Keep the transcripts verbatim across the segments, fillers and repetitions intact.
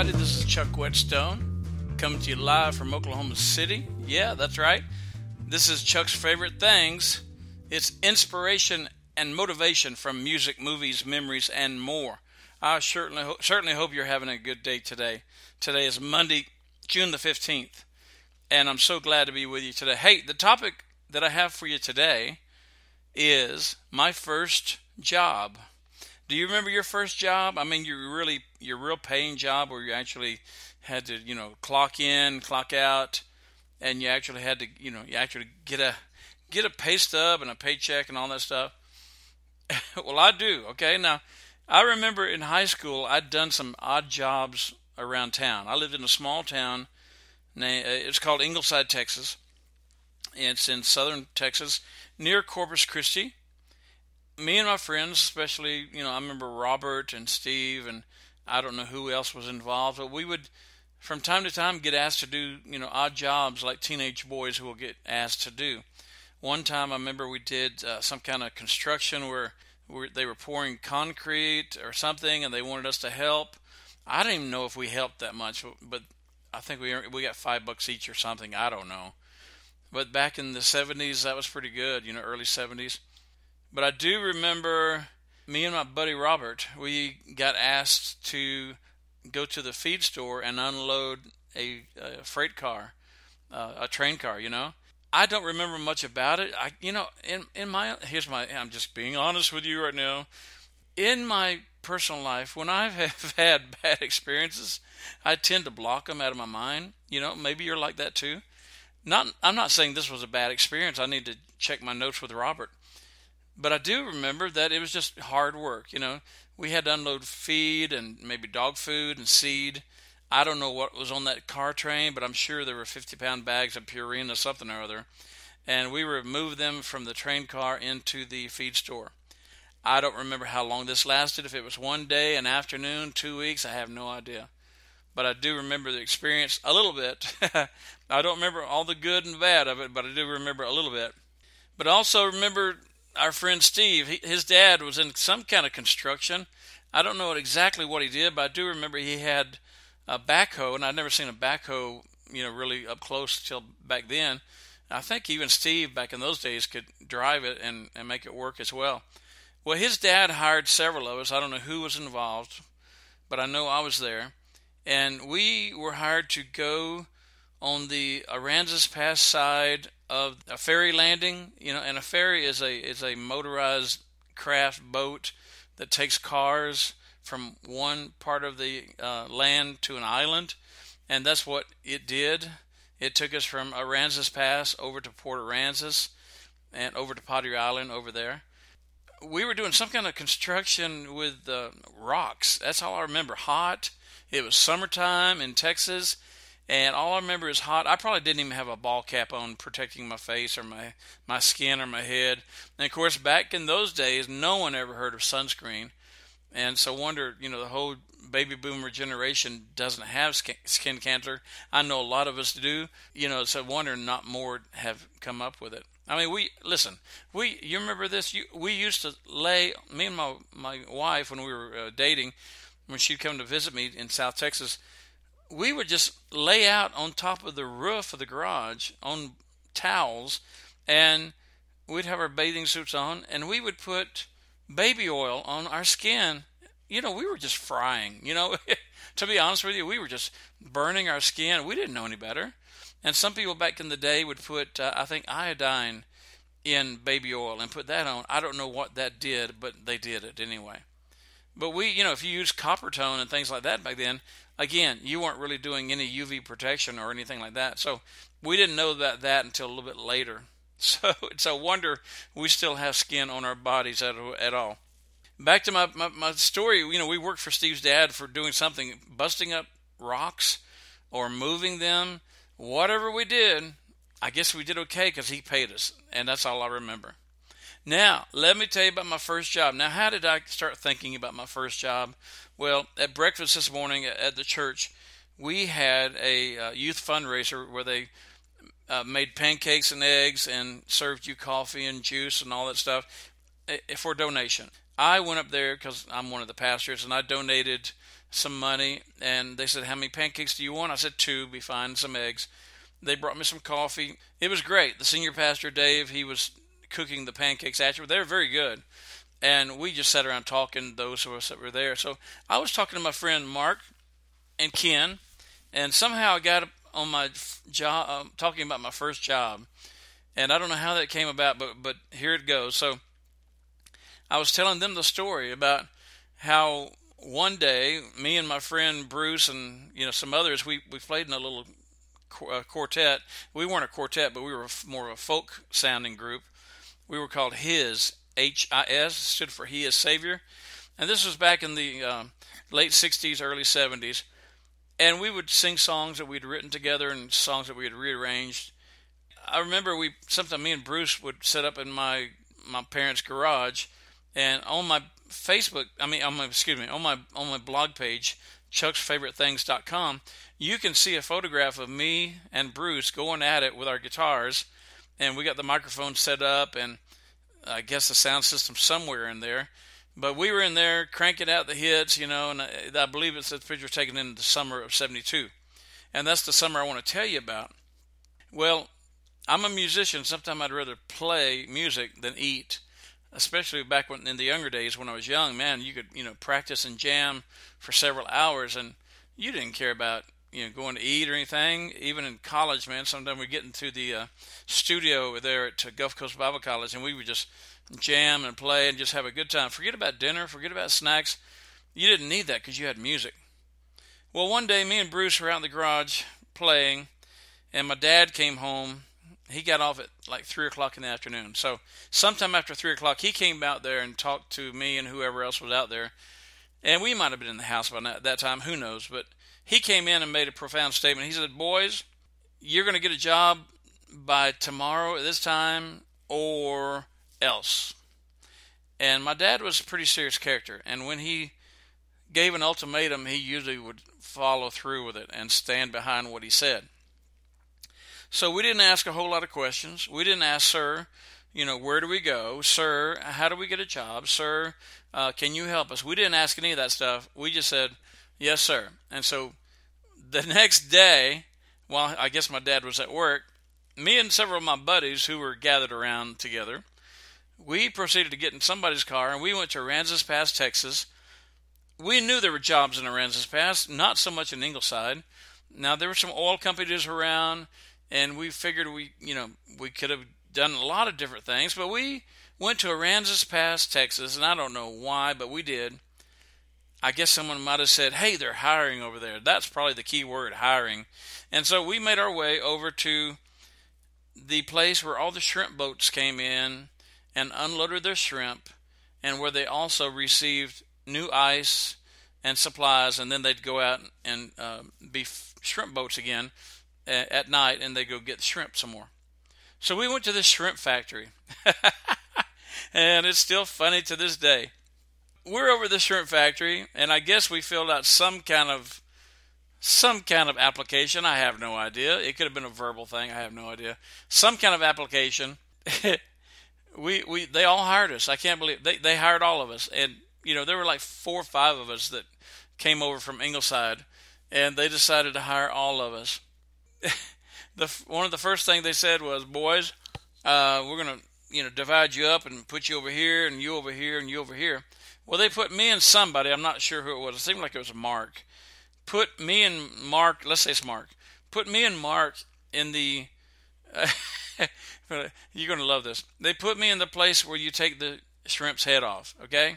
everybody. This is Chuck Whetstone coming to you live from Oklahoma City. Yeah, that's right. This is Chuck's Favorite Things. It's inspiration and motivation from music, movies, memories, and more. I certainly, ho- certainly hope you're having a good day today. Today is Monday, June the fifteenth, and I'm so glad to be with you today. Hey, the topic that I have for you today is my first job. Do you remember your first job? I mean, your really your real paying job where you actually had to, you know, clock in, clock out, and you actually had to, you know, you actually get a get a pay stub and a paycheck and all that stuff. Well, I do. Okay, now I remember in high school I'd done some odd jobs around town. I lived in a small town named it's called Ingleside, Texas. It's in southern Texas near Corpus Christi. Me and my friends, especially, you know, I remember Robert and Steve, and I don't know who else was involved, but we would, from time to time, get asked to do, you know, odd jobs like teenage boys will get asked to do. One time, I remember we did uh, some kind of construction where, where they were pouring concrete or something, and they wanted us to help. I didn't even know if we helped that much, but I think we we got five bucks each or something. I don't know. But back in the seventies, that was pretty good, you know, early seventies. But I do remember me and my buddy Robert, we got asked to go to the feed store and unload a, a freight car, uh, a train car, you know. I don't remember much about it. I, you know, in, in my, here's my, I'm just being honest with you right now. In my personal life, when I have had bad experiences, I tend to block them out of my mind. You know, maybe you're like that too. Not, I'm not saying this was a bad experience. I need to check my notes with Robert. But I do remember that it was just hard work, you know. We had to unload feed and maybe dog food and seed. I don't know what was on that car train, but I'm sure there were fifty-pound bags of Purina, something or other. And we would move them from the train car into the feed store. I don't remember how long this lasted. If it was one day, an afternoon, two weeks, I have no idea. But I do remember the experience a little bit. I don't remember all the good and bad of it, but I do remember a little bit. But I also remember our friend Steve, he, his dad was in some kind of construction. I don't know exactly what he did, but I do remember he had a backhoe, and I'd never seen a backhoe, you know, really up close till back then. I think even Steve back in those days could drive it and, and make it work as well. Well, his dad hired several of us. I don't know who was involved, but I know I was there. And we were hired to go on the Aransas Pass side of a ferry landing, you know, and a ferry is a is a motorized craft boat that takes cars from one part of the uh, land to an island, and that's what it did. It took us from Aransas Pass over to Port Aransas and over to Padre Island over there. We were doing some kind of construction with uh, rocks. That's all I remember. Hot. It was summertime in Texas. And all I remember is hot. I probably didn't even have a ball cap on protecting my face or my, my skin or my head. And, of course, back in those days, no one ever heard of sunscreen. And so wonder, you know, the whole baby boomer generation doesn't have skin cancer. I know a lot of us do. You know, so wonder not more have come up with it. I mean, we, listen, we, you remember this? You, we used to lay, me and my, my wife, when we were uh, dating, when she'd come to visit me in South Texas, we would just lay out on top of the roof of the garage on towels, and we'd have our bathing suits on, and we would put baby oil on our skin. You know, we were just frying, you know. To be honest with you, we were just burning our skin. We didn't know any better. And some people back in the day would put, uh, I think, iodine in baby oil and put that on. I don't know what that did, but they did it anyway. But we, you know, if you use copper tone and things like that back then, again, you weren't really doing any U V protection or anything like that. So we didn't know about that until a little bit later. So it's a wonder we still have skin on our bodies at, at all. Back to my, my, my story, you know, we worked for Steve's dad for doing something, busting up rocks or moving them. Whatever we did, I guess we did okay because he paid us. And that's all I remember. Now, let me tell you about my first job. Now, how did I start thinking about my first job? Well, at breakfast this morning at the church, we had a uh, youth fundraiser where they uh, made pancakes and eggs and served you coffee and juice and all that stuff. eh, for donation. I went up there because I'm one of the pastors, and I donated some money. And they said, "How many pancakes do you want?" I said, "Two, be fine, some eggs." They brought me some coffee. It was great. The senior pastor, Dave, he was cooking the pancakes. Actually, they were very good. And we just sat around talking, those of us that were there. So I was talking to my friend Mark and Ken, and somehow I got on my job, uh, talking about my first job. And I don't know how that came about, but but here it goes. So I was telling them the story about how one day me and my friend Bruce and you know some others, we, we played in a little uh, quartet. We weren't a quartet, but we were more of a folk sounding group. We were called His, H I S, stood for He is Savior. And this was back in the uh, late sixties, early seventies. And we would sing songs that we'd written together and songs that we had rearranged. I remember we sometimes me and Bruce would set up in my my parents' garage, and on my Facebook, I mean, on my excuse me, on my on my blog page, chucks favorite things dot com, you can see a photograph of me and Bruce going at it with our guitars, and we got the microphone set up, and I guess the sound system somewhere in there. But we were in there cranking out the hits, you know, and I, I believe it's the picture taken in the summer of seventy-two, and that's the summer I want to tell you about. Well, I'm a musician. Sometimes I'd rather play music than eat, especially back when, in the younger days when I was young. Man, you could, you know, practice and jam for several hours, and you didn't care about, you know, going to eat or anything. Even in college, man, sometimes we'd get into the uh, studio over there at uh, Gulf Coast Bible College, and we would just jam and play and just have a good time. Forget about dinner, forget about snacks. You didn't need that because you had music. Well, one day, me and Bruce were out in the garage playing, and my dad came home. He got off at like three o'clock in the afternoon. So sometime after three o'clock, he came out there and talked to me and whoever else was out there. And we might have been in the house by that time, who knows. But he came in and made a profound statement. He said, "Boys, you're going to get a job by tomorrow at this time or else." And my dad was a pretty serious character. And when he gave an ultimatum, he usually would follow through with it and stand behind what he said. So we didn't ask a whole lot of questions. We didn't ask, "Sir, you know, where do we go? Sir, how do we get a job? Sir, uh, can you help us?" We didn't ask any of that stuff. We just said, "Yes, sir." And so the next day, while I guess my dad was at work, me and several of my buddies who were gathered around together, we proceeded to get in somebody's car, and we went to Aransas Pass, Texas. We knew there were jobs in Aransas Pass, not so much in Ingleside. Now, there were some oil companies around, and we figured we, you know, we could have done a lot of different things, but we went to Aransas Pass, Texas, and I don't know why, but we did. I guess someone might have said, "Hey, they're hiring over there." That's probably the key word, hiring. And so we made our way over to the place where all the shrimp boats came in and unloaded their shrimp, and where they also received new ice and supplies, and then they'd go out and uh, be shrimp boats again at night, and they go get the shrimp some more. So we went to this shrimp factory, and it's still funny to this day. We're over the shrimp factory, and I guess we filled out some kind of some kind of application. I have no idea. It could have been a verbal thing. I have no idea. Some kind of application. we we they all hired us. I can't believe they they hired all of us, and you know there were like four or five of us that came over from Ingleside, and they decided to hire all of us. the one of the first things they said was, "Boys, uh, we're gonna you know divide you up and put you over here and you over here and you over here." Well, they put me and somebody. I'm not sure who it was. It seemed like it was Mark. Put me and Mark. Let's say it's Mark. Put me and Mark in the. Uh, you're gonna love this. They put me in the place where you take the shrimp's head off. Okay.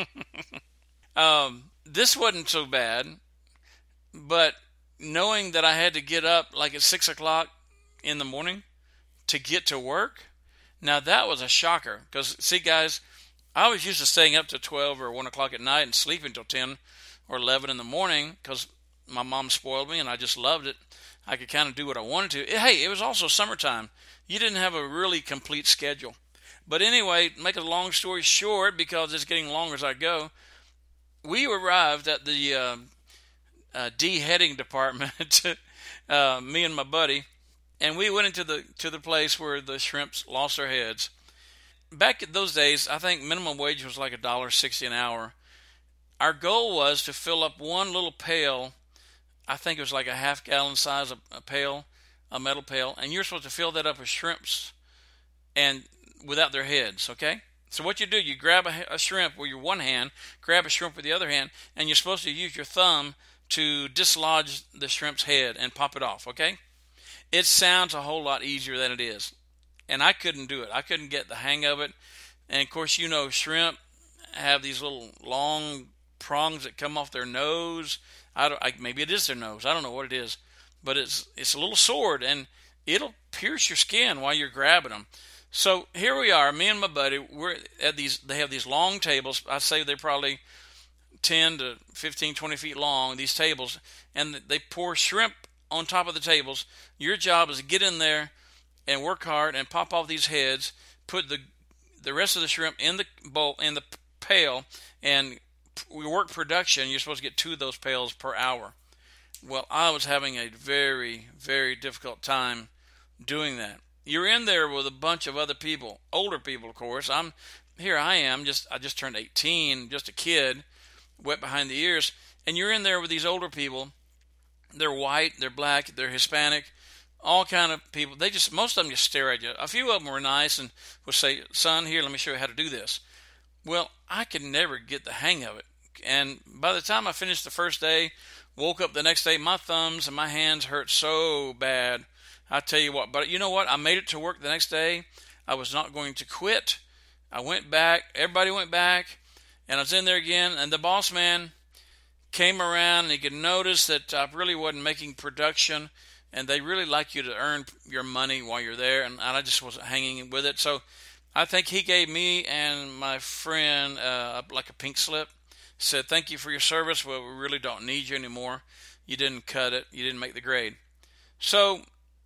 um, this wasn't so bad, but knowing that I had to get up like at six o'clock in the morning to get to work, now that was a shocker. Because, see, guys, I was used to staying up to twelve or one o'clock at night and sleeping until ten or eleven in the morning because my mom spoiled me and I just loved it. I could kind of do what I wanted to. Hey, it was also summertime. You didn't have a really complete schedule. But anyway, make a long story short, because it's getting longer as I go, we arrived at the Uh, Uh, de-heading department, uh, me and my buddy, and we went into the to the place where the shrimps lost their heads. back in those days, I think minimum wage was like a dollar sixty an hour. Our goal was to fill up one little pail. I think it was like a half gallon size of a pail, a metal pail, and you're supposed to fill that up with shrimps and without their heads, okay? So what you do, you grab a, a shrimp with your one hand, grab a shrimp with the other hand, and you're supposed to use your thumb to dislodge the shrimp's head and pop it off, okay? It sounds a whole lot easier than it is. And I couldn't do it. I couldn't get the hang of it. And of course, you know, shrimp have these little long prongs that come off their nose. I don't, I, maybe it is their nose. I don't know what it is. But it's it's a little sword, and it'll pierce your skin while you're grabbing them. So here we are, me and my buddy. We're at these. They have these long tables. I say they're probably ten to fifteen, twenty feet long, these tables, and they pour shrimp on top of the tables. Your job is to get in there and work hard and pop off these heads, put the the rest of the shrimp in the bowl, in the pail, and we work production. You're supposed to get two of those pails per hour. Well, I was having a very, very difficult time doing that. You're in there with a bunch of other people, older people, of course. I'm here. I am just I just turned eighteen, just a kid, wet behind the ears, and you're in there with these older people. They're white, they're black, they're Hispanic, all kind of people. They just most of them just stare at you. A few of them were nice and would say, "Son, here, let me show you how to do this." Well, I could never get the hang of it, and by the time I finished the first day, woke up the next day, my thumbs and my hands hurt so bad. I tell you what, but you know what? I made it to work the next day. I was not going to quit. I went back. Everybody went back, and I was in there again. And the boss man came around, and he could notice that I really wasn't making production, and they really like you to earn your money while you're there, and I just wasn't hanging with it. So I think he gave me and my friend uh, like a pink slip. Said, "Thank you for your service. Well, we really don't need you anymore. You didn't cut it. You didn't make the grade." So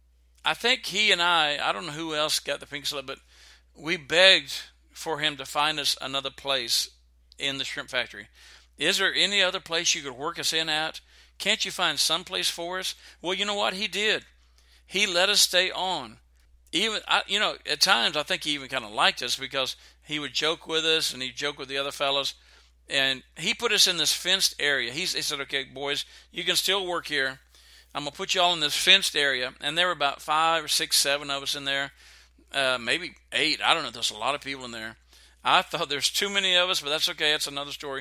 I think he and I, I don't know who else got the pink slip, but we begged for him to find us another place in the shrimp factory. Is there any other place you could work us in at? Can't you find some place for us? Well, you know what? He did. He let us stay on. Even, I, you know, at times I think he even kind of liked us because he would joke with us and he'd joke with the other fellows. And he put us in this fenced area. He, he said, "Okay, boys, you can still work here. I'm going to put you all in this fenced area." And there were about five or six, seven of us in there. Uh, maybe eight. I don't know. There's a lot of people in there. I thought there's too many of us, but that's okay. That's another story.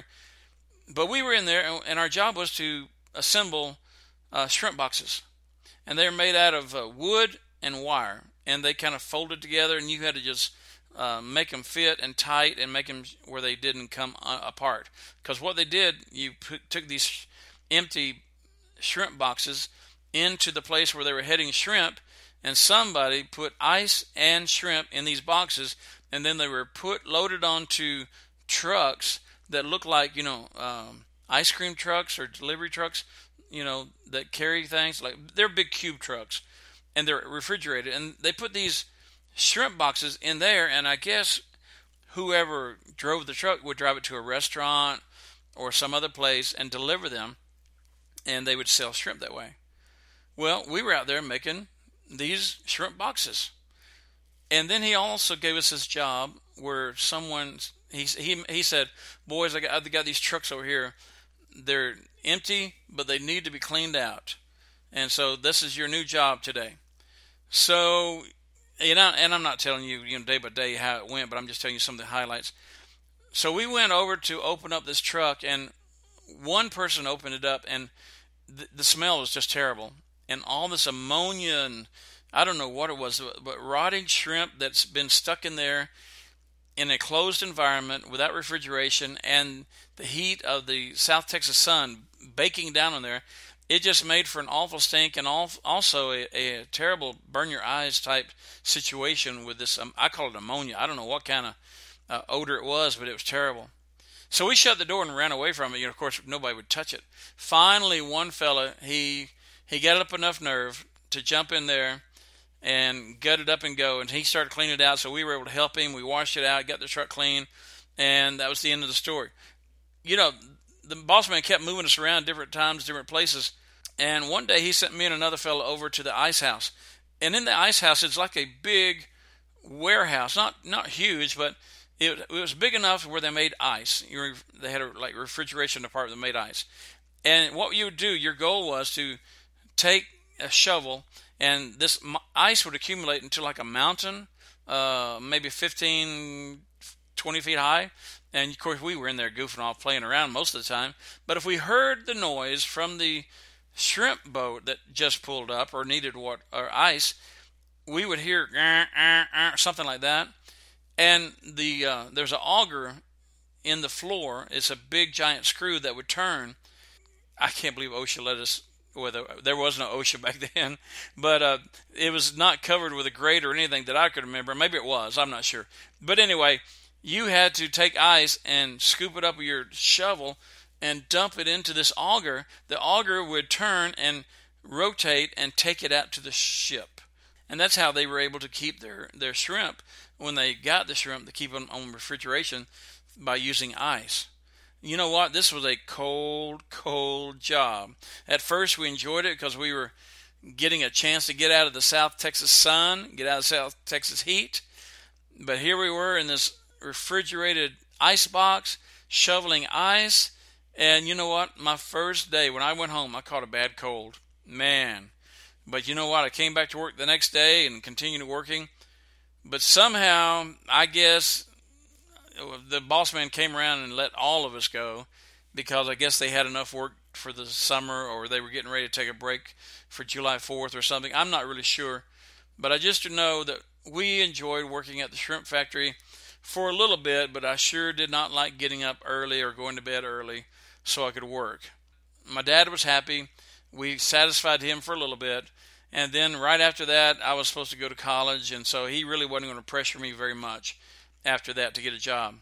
But we were in there, and our job was to assemble uh, shrimp boxes. And they were made out of uh, wood and wire. And they kind of folded together, and you had to just uh, make them fit and tight and make them where they didn't come uh, apart. Because what they did, you put, took these empty shrimp boxes into the place where they were heading shrimp, and somebody put ice and shrimp in these boxes, and then they were put loaded onto trucks that looked like, you know, um, ice cream trucks or delivery trucks, you know, that carry things. Like, they're big cube trucks, and they're refrigerated, and they put these shrimp boxes in there, and I guess whoever drove the truck would drive it to a restaurant or some other place and deliver them, and they would sell shrimp that way. Well, we were out there making these shrimp boxes. And then he also gave us this job where someone, he he, he said, "Boys, I got, I got these trucks over here. They're empty, but they need to be cleaned out. And so this is your new job today." So, you know, and I'm not telling you, you know, day by day how it went, but I'm just telling you some of the highlights. So we went over to open up this truck, and one person opened it up, and th- the smell was just terrible. And all this ammonia, and I don't know what it was, but rotting shrimp that's been stuck in there in a closed environment without refrigeration, and the heat of the South Texas sun baking down on there, it just made for an awful stink, and also a, a terrible burn your eyes type situation with this, um, I call it ammonia. I don't know what kind of uh, odor it was, but it was terrible. So we shut the door and ran away from it. You know, of course, nobody would touch it. Finally, one fella, he he got up enough nerve to jump in there and gut it up and go, and he started cleaning it out, so we were able to help him. We washed it out, got the truck clean, and that was the end of the story. You know, the boss man kept moving us around different times, different places, and one day he sent me and another fellow over to the ice house. And in the ice house, it's like a big warehouse, not not huge, but it, it was big enough where they made ice. You, they had a like refrigeration department that made ice. And what you would do, your goal was to take a shovel, and this ice would accumulate into like a mountain, uh, maybe fifteen, twenty feet high. And of course, we were in there goofing off, playing around most of the time. But if we heard the noise from the shrimp boat that just pulled up or needed what or ice, we would hear uh, uh, uh, something like that. And the uh, there's an auger in the floor. It's a big giant screw that would turn. I can't believe OSHA let us. Well, there was no OSHA back then, but uh, it was not covered with a grate or anything that I could remember. Maybe it was. I'm not sure. But anyway, you had to take ice and scoop it up with your shovel and dump it into this auger. The auger would turn and rotate and take it out to the ship. And that's how they were able to keep their, their shrimp, when they got the shrimp, to keep them on refrigeration by using ice. You know what? This was a cold, cold job. At first, we enjoyed it because we were getting a chance to get out of the South Texas sun, get out of South Texas heat. But here we were in this refrigerated ice box, shoveling ice. And you know what? My first day, when I went home, I caught a bad cold. Man. But you know what? I came back to work the next day and continued working. But somehow, I guess, the boss man came around and let all of us go because I guess they had enough work for the summer, or they were getting ready to take a break for July fourth or something. I'm not really sure. But I just know that we enjoyed working at the shrimp factory for a little bit, but I sure did not like getting up early or going to bed early so I could work. My dad was happy. We satisfied him for a little bit. And then right after that, I was supposed to go to college, and so he really wasn't going to pressure me very much after that to get a job.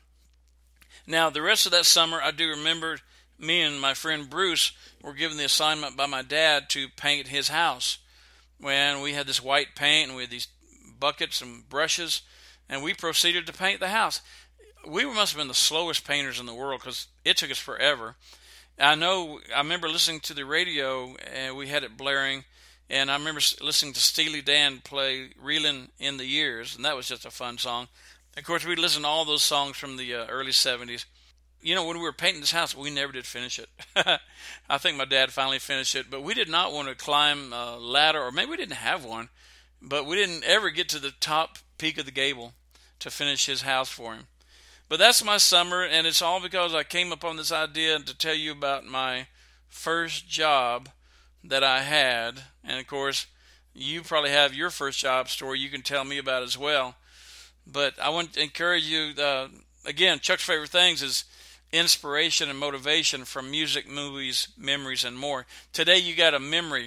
Now, the rest of that summer, I do remember me and my friend Bruce were given the assignment by my dad to paint his house. When we had this white paint and we had these buckets and brushes, and we proceeded to paint the house. We must have been the slowest painters in the world because it took us forever. I know, I remember listening to the radio, and we had it blaring, and I remember listening to Steely Dan play Reelin' in the Years, and that was just a fun song. Of course, we'd listen to all those songs from the uh, early seventies. You know, when we were painting this house, we never did finish it. I think my dad finally finished it, but we did not want to climb a ladder, or maybe we didn't have one, but we didn't ever get to the top peak of the gable to finish his house for him. But that's my summer, and it's all because I came up on this idea to tell you about my first job that I had. And, of course, you probably have your first job story you can tell me about as well. But I want to encourage you, uh, again, Chuck's Favorite Things is inspiration and motivation from music, movies, memories, and more. Today you got a memory,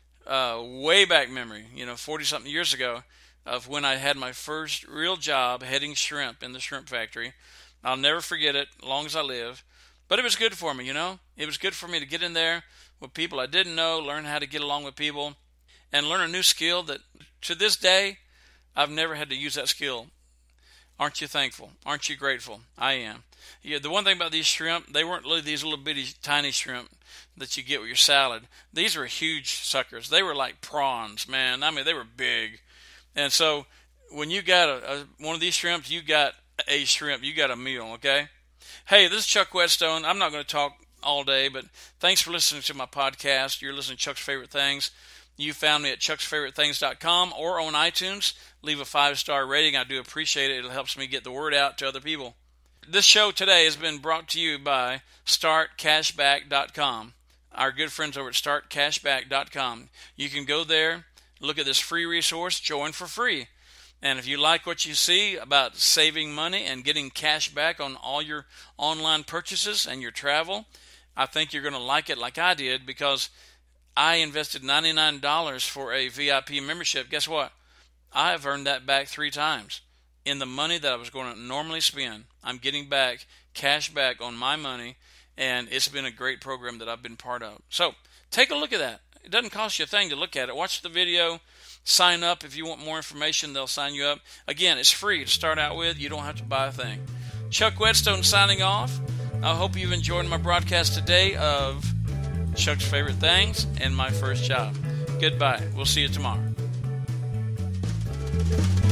uh, way back memory, you know, forty-something years ago, of when I had my first real job heading shrimp in the shrimp factory. I'll never forget it as long as I live. But it was good for me, you know. It was good for me to get in there with people I didn't know, learn how to get along with people, and learn a new skill that to this day, I've never had to use that skill. Aren't you thankful? Aren't you grateful? I am. Yeah, the one thing about these shrimp, they weren't really these little bitty tiny shrimp that you get with your salad. These were huge suckers. They were like prawns, man. I mean, they were big. And so when you got a, a one of these shrimps, you got a shrimp. You got a meal, okay? Hey, this is Chuck Whetstone. I'm not going to talk all day, but thanks for listening to my podcast. You're listening to Chuck's Favorite Things. You found me at chucks favorite things dot com or on iTunes. Leave a five-star rating. I do appreciate it. It helps me get the word out to other people. This show today has been brought to you by start cashback dot com. Our good friends over at start cashback dot com. You can go there, look at this free resource, join for free. And if you like what you see about saving money and getting cash back on all your online purchases and your travel, I think you're going to like it like I did, because I invested ninety-nine dollars for a V I P membership. Guess what? I have earned that back three times. In the money that I was going to normally spend, I'm getting back cash back on my money, and it's been a great program that I've been part of. So take a look at that. It doesn't cost you a thing to look at it. Watch the video. Sign up. If you want more information, they'll sign you up. Again, it's free to start out with. You don't have to buy a thing. Chuck Whetstone signing off. I hope you've enjoyed my broadcast today of Chuck's Favorite Things and my first job. Goodbye. We'll see you tomorrow.